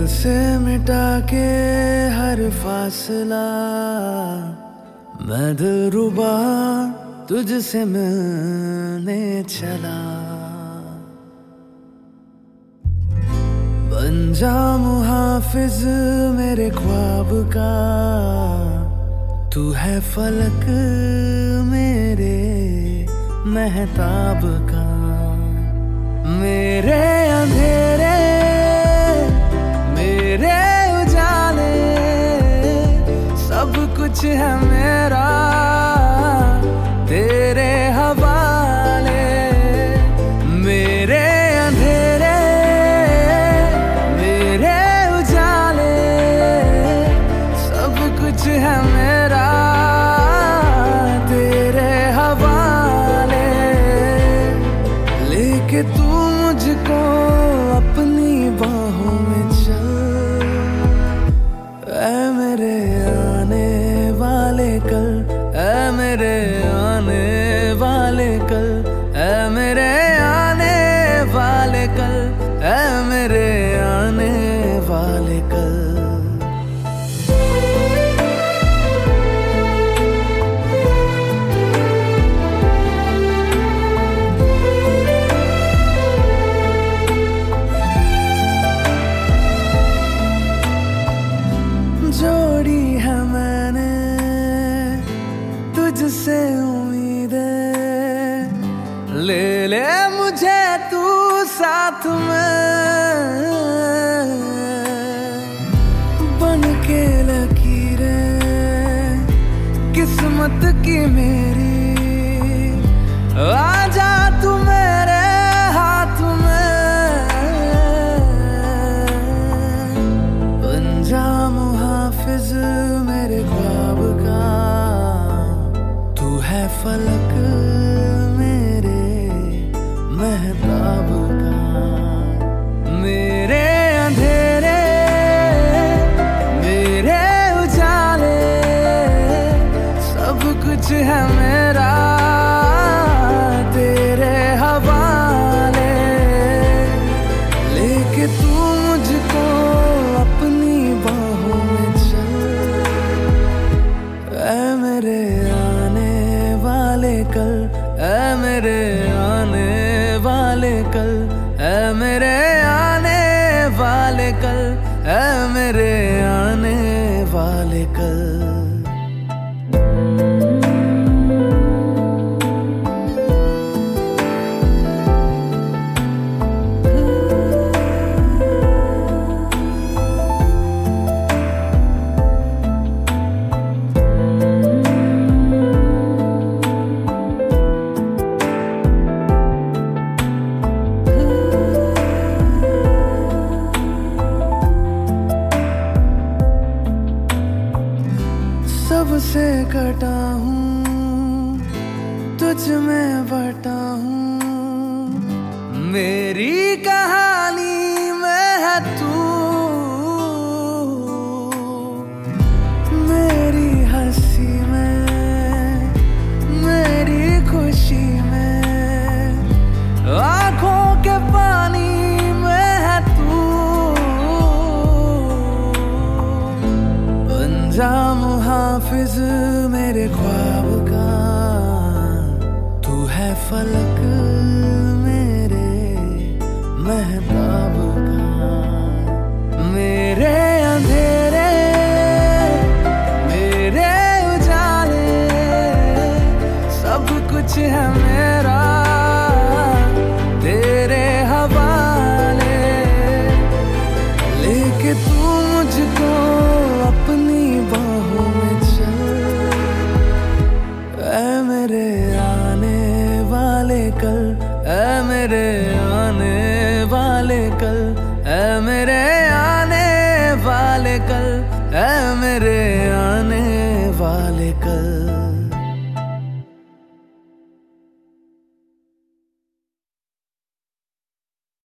से मिटा के हर फासला, मैं दिलरुबा तुझसे मिलने चला। बन जा मुहाफिज मेरे ख्वाब का, तू है फलक मेरे महताब का। मेरे अंधेरे मेरे उजाले, सब कुछ है मेरा तेरे हवाले। मेरे अंधेरे मेरे उजाले, सब कुछ है मेरा तेरे हवाले। लेके तू मुझको अपनी बाहों में चल, ऐ मेरे आने वाले कल, ऐ मेरे आने वाले कल, ऐ मेरे आने वाले कल, ऐ मेरे आने वाले कल। जोड़ी है मैंने तुझसे उम्मीदें, ले ले मुझे तू साथ में। बन के लकीरें किस्मत की मेरी, आजा तू मेरे हाथ में। बन जा मुहाफिज मेरे ख्वाब का, तू है फलक मेरे महताब का। मेरे अंधेरे मेरे उजाले, सब कुछ है मेरा तेरे हवाले। लेके तू मुझको अपनी बाहों में चल, ऐ मेरे आने वाले कल, ऐ मेरे आने वाले कल, ऐ मेरे आने वाले कल, ऐ मेरे आने वाले कल। सबसे कटा हूँ तुझ में बटा हूँ, मेरी कहानी में है तू। मेरी हंसी में मेरी खुशी में, आँखों के पानी में है तू। बन जा मुहाफिज मेरे ख्वाब का, तू है फलक मेरे महताब का। मेरे अंधेरे मेरे उजाले, सब कुछ है मेरा तेरे हवाले। लेके तू मुझको अपनी बाहों में चल, ऐ मेरे आने वाले कल, ऐ मेरे आने वाले कल, ऐ मेरे आने वाले कल, ऐ मेरे आने वाले कल।